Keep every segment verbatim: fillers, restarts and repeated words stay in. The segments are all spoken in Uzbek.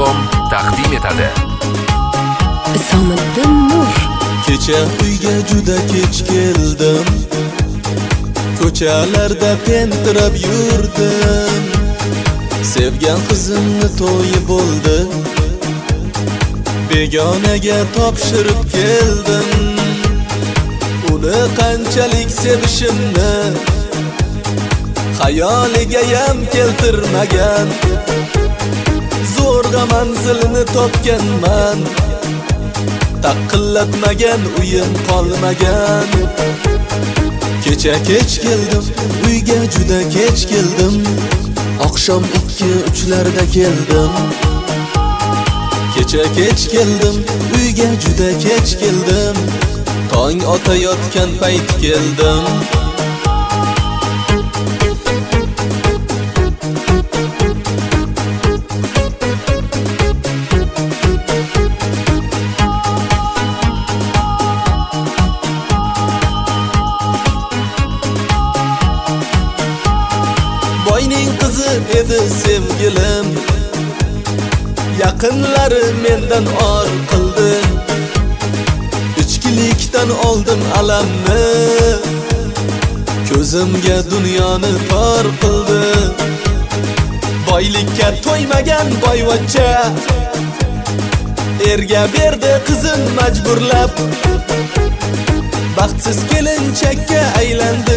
com taqdim etadi. Isomiddin Nur. Kecha uyga juda kech keldim, ko'chalarda pentirab yurdim. Sevgan qizimni to'yi bo'ldi, begonaga topshirib keldim. Uni qanchalik sevishimni xayoligayam keltirmagan, zo'rg'a manzilni topganman, taqillatmagan uyim qolmagan. Kecha kech keldim, uyga juda kech keldim, oqshom ikki uchlarda keldim. Kecha kech keldim, uyga juda kech keldim, tong otayotgan payt keldim. Boyning qizi edi sevgilim, yaqinlari mendan or qildi. Ichkilikdan oldim alamni, ko'zimga dunyoni tor qildi. Boylikka to'ymagan boyvachcha erga berdi qizim majburlab, baxtsiz kelinchakka aylandi.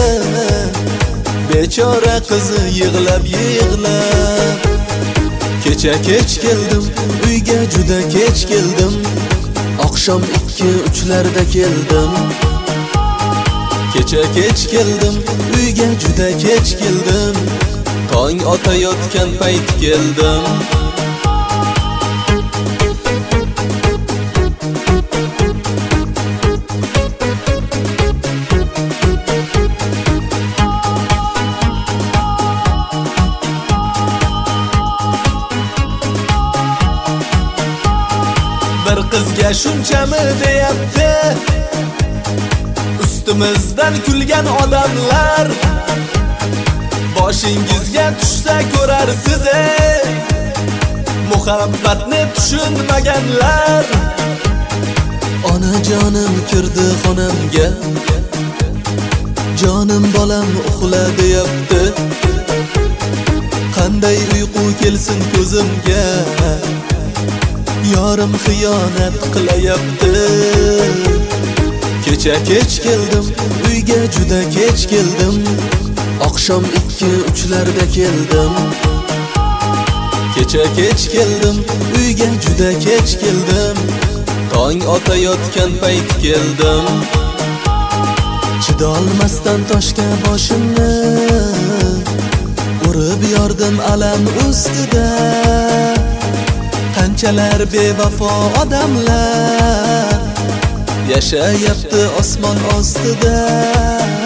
Bechora qizi yig'lab yig'lab. Kecha kech keldim, uyga juda kech keldim, oqshom ikki uchlarda keldim. Kecha kech keldim, uyga juda kech keldim, tong otayotgan payt keldim. Bir qizga shunchami deyapti ustimizdan kulgan odamlar. Boshingizga tushsa ko'rarsiz, muhabbatni tushunmaganlar. Onajonim kirdi xonamga, jonim bolam uxla deyapti. Qanday uyqu kelsin ko'zimga, yorim xiyonat qilayapti. Kecha kech keldim, uyga juda kech keldim, oqshom ikki uchlarda keldim. Kecha kech keldim, uyga juda kech keldim, tong otayotgan payt keldim. Chidolmasdan toshga boshimni urib yordim alam ustida. Qanchalar bevafo odamlar yashayapti osmon ostida.